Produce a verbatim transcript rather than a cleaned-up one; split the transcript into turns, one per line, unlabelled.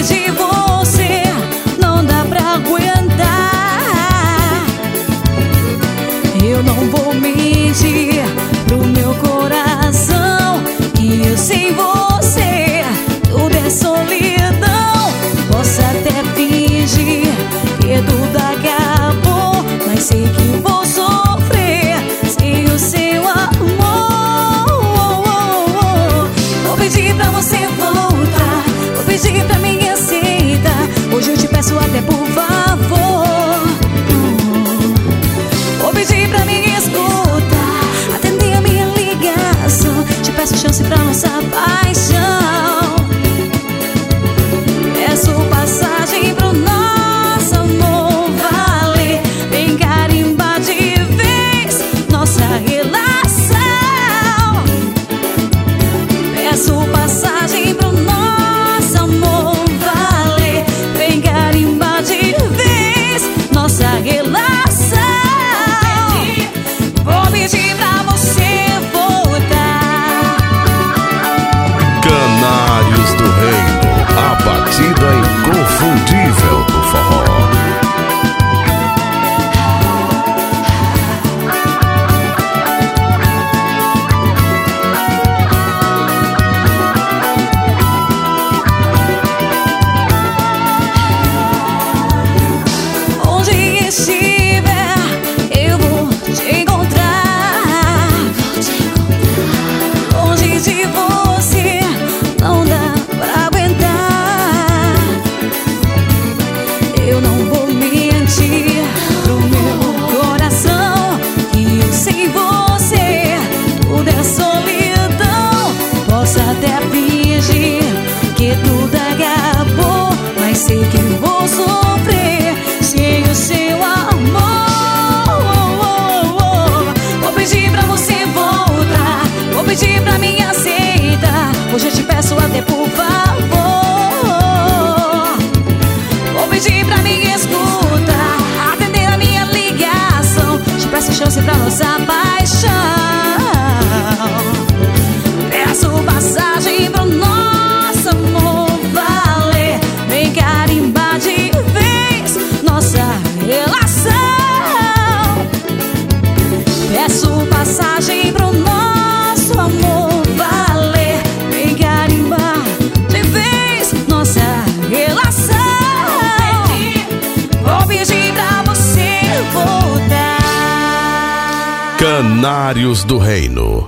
de você não dá pra aguentar. Eu não vou mentir pro meu coração que eu sem você tudo é solidão. Posso até fingir que tudo acabou, mas sei que vou sofrer sem o seu amor. Vou pedir pra você voltar, vou pedir pra mim aceitar. Hoje eu te peço até por favor. Vou pedir pra mim escutar, atender a minha ligação. Te peço chance pra nossa paixão. Peço passagem pro nosso amor valer. Vem carimbar de vez nossa relação. Peço passagem pro nosso amor valer. Vem carimbar de vez nossa relação. Vou pedir pra você voltar.
Canários do Reino, a batida inconfundível do forró.
Onde estiver, eu vou te encontrar. Longe de você não dá pra aguentar. Eu não vou mentir pro meu coração que eu sem você tudo é solidão. Posso até fingir que tudo acabou, mas sei que vou sofrer sem o seu amor. Vou pedir pra você voltar, vou pedir pra mim aceitar. Hoje eu te peço até por favor. Vou pedir pra mim escutar, atender a minha ligação. Te peço chance pra nossa paixão. Peço passagem pro nosso amor valer. Vem carimbar de vez nossa relação. Peço passagem pro nosso amor valer. Vem carimbar de vez nossa relação. Vou pedir pra você voltar.
Canários do Reino.